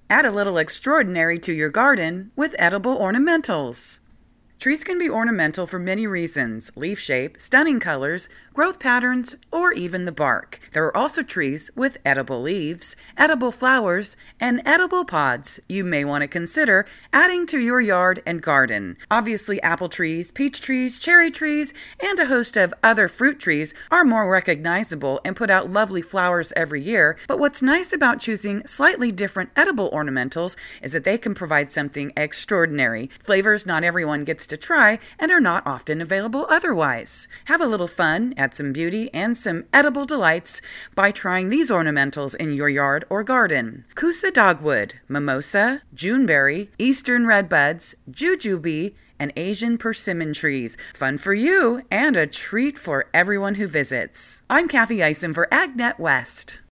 Add a little extraordinary to your garden with edible ornamentals. Trees can be ornamental for many reasons: leaf shape, stunning colors, growth patterns, or even the bark. There are also trees with edible leaves, edible flowers, and edible pods you may want to consider adding to your yard and garden. Obviously, apple trees, peach trees, cherry trees, and a host of other fruit trees are more recognizable and put out lovely flowers every year, but what's nice about choosing slightly different edible ornamentals is that they can provide something extraordinary, flavors not everyone gets to try and are not often available otherwise. Have a little fun, add some beauty and some edible delights by trying these ornamentals in your yard or garden. Kousa dogwood, mimosa, juneberry, eastern redbuds, jujube, and Asian persimmon trees. Fun for you and a treat for everyone who visits. I'm Kathy Eisen for AgNet West.